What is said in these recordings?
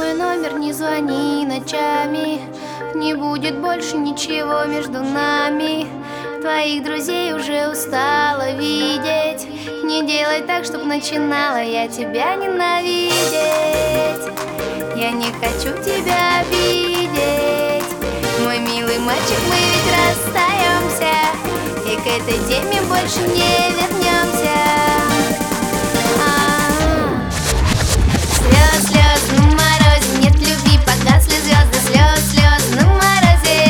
мой номер, не звони ночами. Не будет больше ничего между нами. Твоих друзей уже устала видеть. Не делай так, чтоб начинала я тебя ненавидеть. Я не хочу тебя обидеть, мой милый мальчик, мы ведь расстаемся, и к этой теме больше не вернемся. Слез, слез на морозе, нет любви, погасли звезды. Слез, слез на морозе.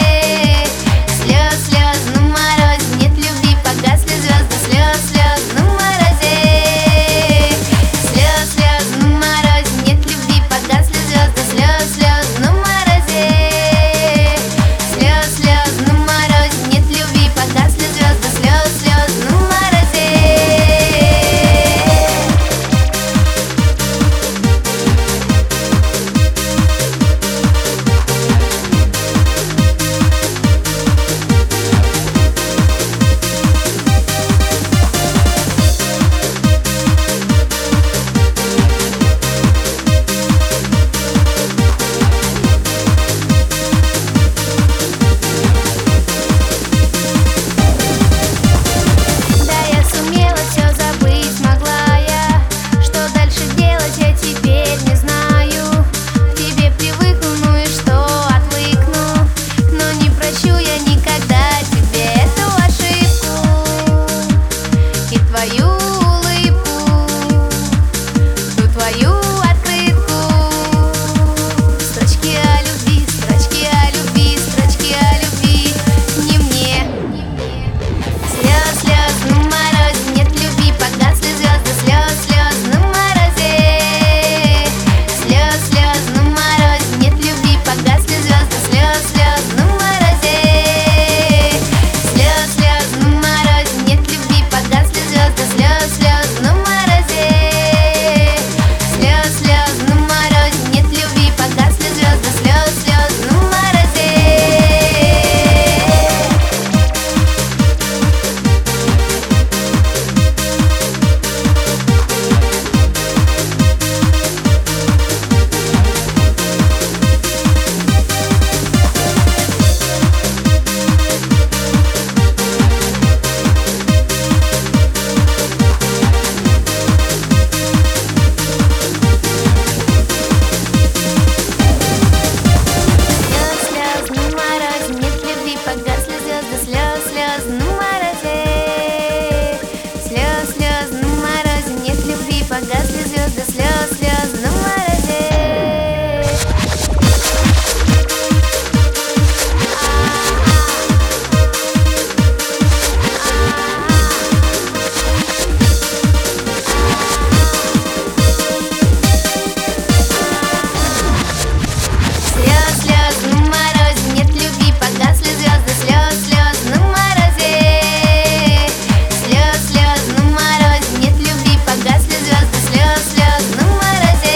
Слез, слез на морозе, нет любви, погасли звезды. Слез, слез на морозе. Слез, слез на морозе, нет любви, погасли звезды. Слез, слез на морозе. Слез, слез на морозе, нет любви, погасли звезды. Слез, слез на морозе. Погасли звезды, слез, слез на морозе. Слез, слез на морозе, нет любви, погасли звезды. Слез, слез на морозе. Слез, слез на морозе, нет любви, погасли звезды. Слез, слез на морозе.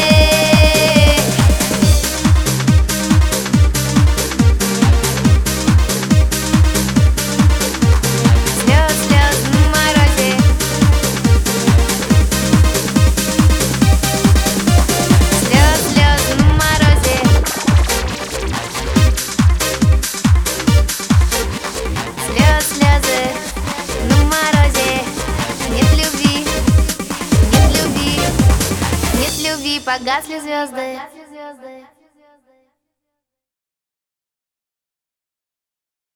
Слез, слез на морозе. Слез, слез на морозе. Слез, слезы на морозе. Нет любви, нет любви, нет любви, погасли звезды.